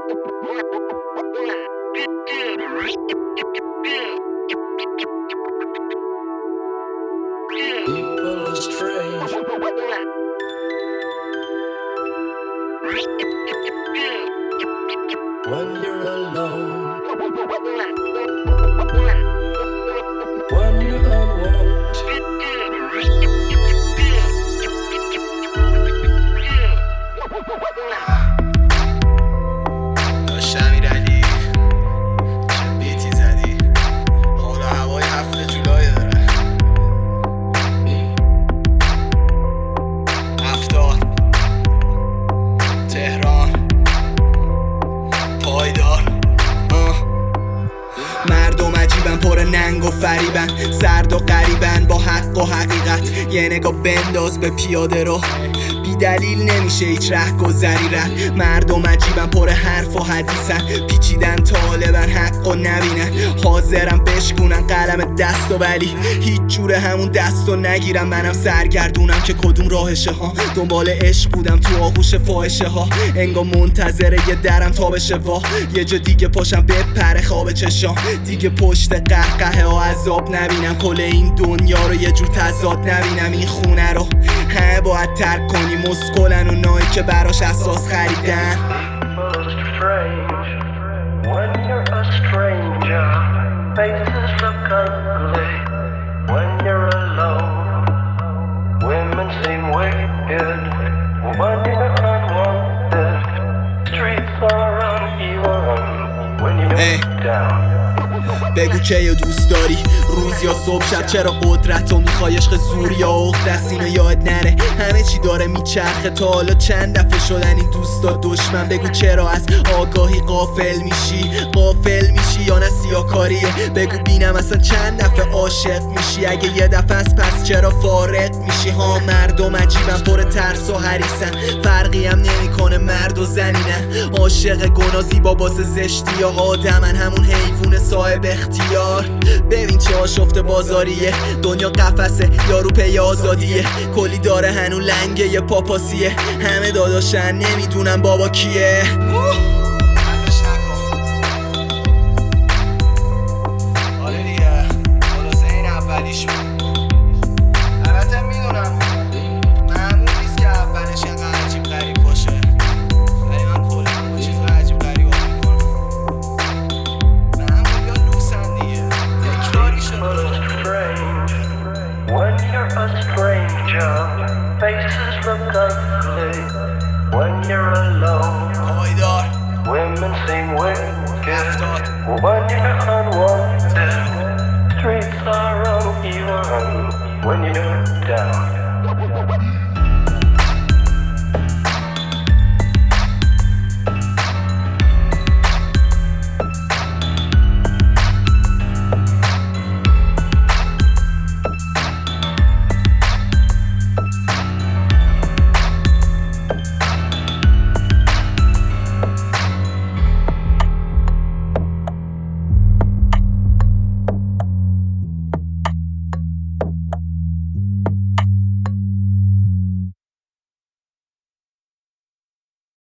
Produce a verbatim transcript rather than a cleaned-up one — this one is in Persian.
People are strange when you're alone, when you're unwanted. داشت امیرعلی چه بیتی زدی، حال و هوای هفته جولای داره. هفتاد تهران پایدار. مردم عجیبن، پر ننگ و فریبن، سرد و غریبن با حق و حقیقت. یه نگاه بنداز به پیاده رو، بی دلیل نمیشه هیچ رهگذری رد. مردم عجیبن، پر حرف و حدیثن، پیچیدن طالبن حق و نبینن، حاضرن بشکونن قلم دست و ولی هیچ جوره همون دست و نگیرن. منم سرگردونم که کدوم راهشه ها، دنبال عشق بودم تو آغوش فاحشه ها، انگار منتظره یه درم تا بشه وا. یه جا دیگه پاشم بپره خواب چشام، دیگه پشت قهقه ها عذاب نبینم، کل این دنیا رو یه جور تضاد نبینم. این خونه رو همه باید ترک کنیم، مسکلن اونایی که براش اساس خریدن. بگو که یا دوست داری روز یا صبح شب، چرا قدرت و میخوای عشق زور یا عقد است. اینو یاد نره همه چی داره میچرخه، تا حالا چند دفعه شدن این دوستا دشمن. بگو چرا از آگاهی غافل میشی، غافل میشی یا نه سیاکاریه. بگو بینم اصلا چند دفعه عاشق میشی، اگه یه دفعه از پس چرا فارغ میشی. ها مردم عجیبن، پر ترس و حریصن، فرقی هم نمیکنه مرد و زنینه. عاشق گناه زیبا باز زشتی یا آدمن، همون حیوان صاحب اختیار. ببین چه آشفته بازاریه، دنیا قفسه یارو پی آزادیه، کلی داره هنو لنگه یه پاپاسیه. همه داداشن نمیدونم بابا کیه. آره دیگه خلاصه این اولیش بود. البته میدونم معمول نیست که اولش اینقدر عجیب غریب باشه، ولی من کلا با چیزهای عجیب غریب آب میکنم. معمول یا لوسن دیگه تکراری شد. When you're a stranger, faces look ugly. When you're alone, پایدار women seem wicked. When you're unwanted, streets are uneven. When you're down.